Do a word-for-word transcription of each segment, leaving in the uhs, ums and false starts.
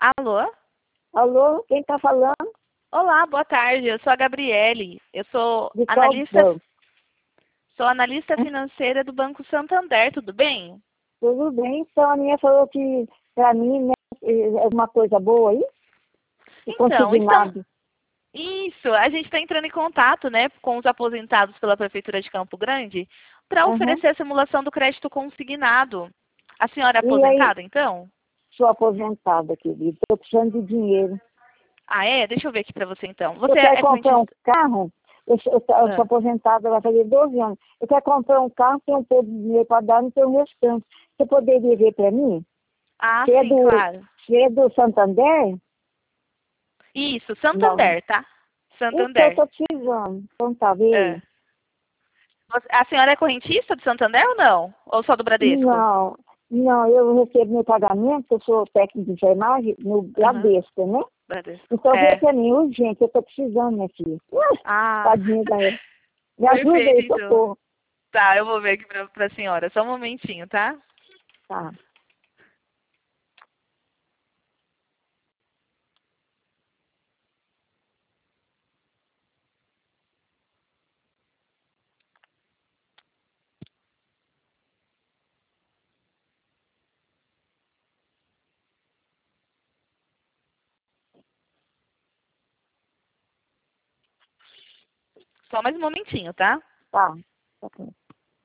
Alô? Alô, quem está falando? Olá, boa tarde. Eu sou a Gabriele. Eu sou De qual analista, banco? sou analista Hã? financeira do Banco Santander, tudo bem? Tudo bem, então a minha falou que para mim, né, é uma coisa boa aí, e Então, estão, consignado. isso, a gente está entrando em contato, né, com os aposentados pela Prefeitura de Campo Grande para Aham. oferecer a simulação do crédito consignado. A senhora é E aí, aposentada, então? sou aposentada, querido, estou precisando de dinheiro. Ah, é? Deixa eu ver aqui para você, então. Eu Você quero é comprar um correntista? carro, eu, sou- eu, sou eu sou Ah, aposentada, vai fazer doze anos. Eu quero comprar um carro, tenho um pouco de dinheiro para dar, não tenho o restante. Você poderia ver para mim? ah, Você é sim, do, claro. você é do Santander? Isso, Não. Santander, tá? Então, eu Santander. estou precisando. Então, tá vendo? É. Você- A senhora é correntista do Santander ou não? Ou só do Bradesco? Não, não, eu recebo meu pagamento, eu sou técnico de enfermagem no Aham, Bradesco, né? Bradesco. Então vê É. pra mim, urgente, eu tô precisando, minha filha. Uh, Ah, tadinha da ela. Me ajuda perfeito, aí, então. socorro. Tá, eu vou ver aqui pra, pra senhora. Só um momentinho, tá? Tá. Só mais um momentinho, tá? Tá. Tá bom.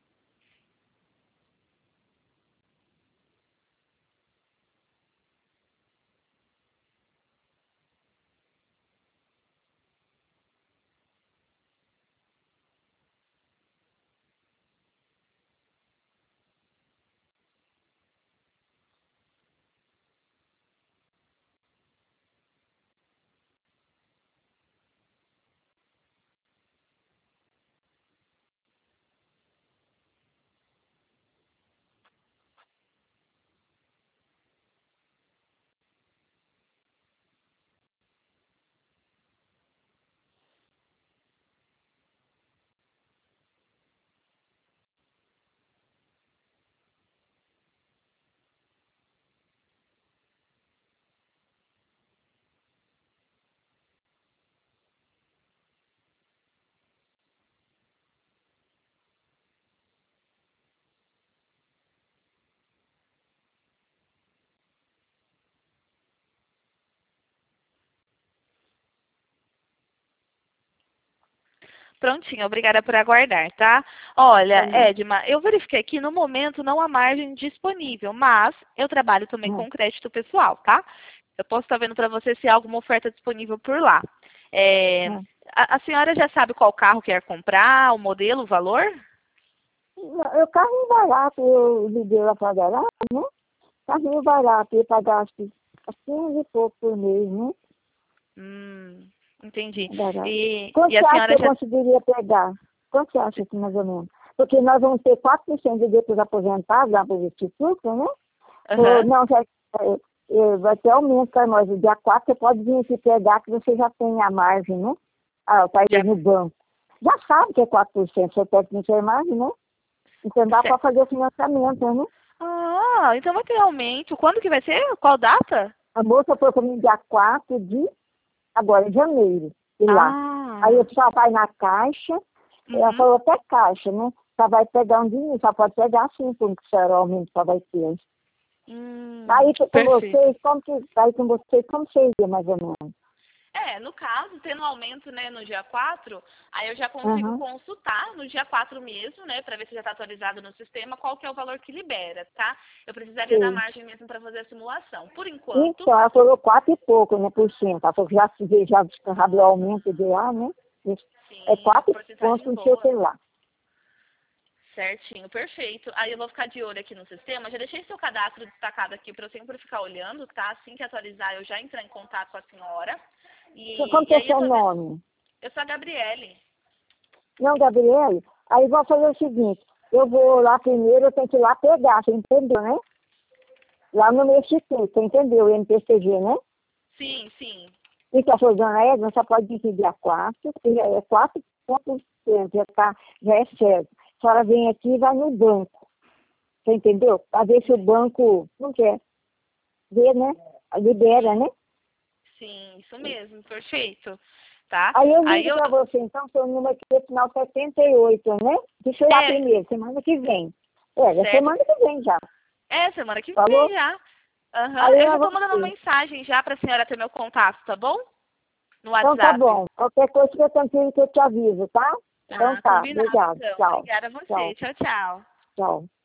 Prontinho, obrigada por aguardar, tá? Olha, Tá bom. Edma, eu verifiquei aqui no momento não há margem disponível, mas eu trabalho também Ah, com crédito pessoal, tá? Eu posso estar vendo para você se há alguma oferta disponível por lá. É, ah. a, a senhora já sabe qual carro quer comprar, o modelo, o valor? Não, eu carrinho barato, eu liguei lá pra garagem, né? Carrinho barato, eu pagasse quinze e pouco por mês, né? Hum, entendi. Barato. E, Quanto e você a acha que senhora eu já. conseguiria pegar? Quanto você acha que mais ou menos? Porque nós vamos ter quatro por cento de para os aposentados lá para o Instituto, né? Falou, Aham. não, já, é, é, vai ter aumento para nós. O dia quatro você pode vir aqui pegar, que você já tem a margem, né? Ah, está aí Já. no banco. Já sabe que é quatro por cento, você técnico de enfermagem, né? Então dá para Certo. fazer o financiamento, né? Ah, então vai ter aumento. Quando que vai ser? Qual data? A moça foi comigo dia quatro de, agora, de janeiro, e lá. Aí Ah. eu só vai na caixa, ela Uhum. falou até caixa, né? Só vai pegar um dinheiro, só pode pegar sim, porque será o aumento só vai ter. Hum, Aí com perfeito. vocês, como que, aí com vocês, como seria mais ou menos? É, no caso, tendo aumento, né, no dia quatro, aí eu já consigo Aham. consultar no dia quatro mesmo, né, para ver se já está atualizado no sistema, qual que é o valor que libera, tá? Eu precisaria da Sim. margem mesmo para fazer a simulação. Por enquanto, Então, ela falou quatro e pouco, né, por cento. Ela falou que já, se- já sabe o aumento de lá, né? É sim, uma quatro pontos, porcentagem não sei o que boa. lá. Certinho, perfeito. Aí eu vou ficar de olho aqui no sistema. Já deixei seu cadastro destacado aqui para eu sempre ficar olhando, tá? Assim que atualizar, eu já entrar em contato com a senhora. Então, E, como e que é aí eu seu tô vendo. nome? Eu sou a Gabriele. Não, Gabriele? Aí vou fazer o seguinte, eu vou lá primeiro, eu tenho que ir lá pegar, você entendeu, né? Lá no meu instituto, você entendeu? O M P C G, né? Sim, sim. Então, a dona Edna só pode vir dia quatro, que já é quatro pontos, já, tá, já é certo. A senhora vem aqui e vai no banco, você entendeu? Para ver se o banco não quer ver, né? libera, né? Sim, isso mesmo, perfeito. Tá? Aí eu ligo Aí eu... para você, então, seu número aqui é final setenta e oito, né? Deixa eu ir lá É. primeiro, semana que vem. É, da Certo. semana que vem já. É, semana que Falou? vem já. Aham. Aí Eu eu já tô vou mandando ver. mensagem já pra senhora ter meu contato, tá bom? No Então tá WhatsApp. bom. Qualquer coisa que eu tenho que eu te aviso, tá? Então Tá, tá. combinado Obrigado. então. Tchau. Obrigada a você. Tchau. Tchau, tchau. Tchau.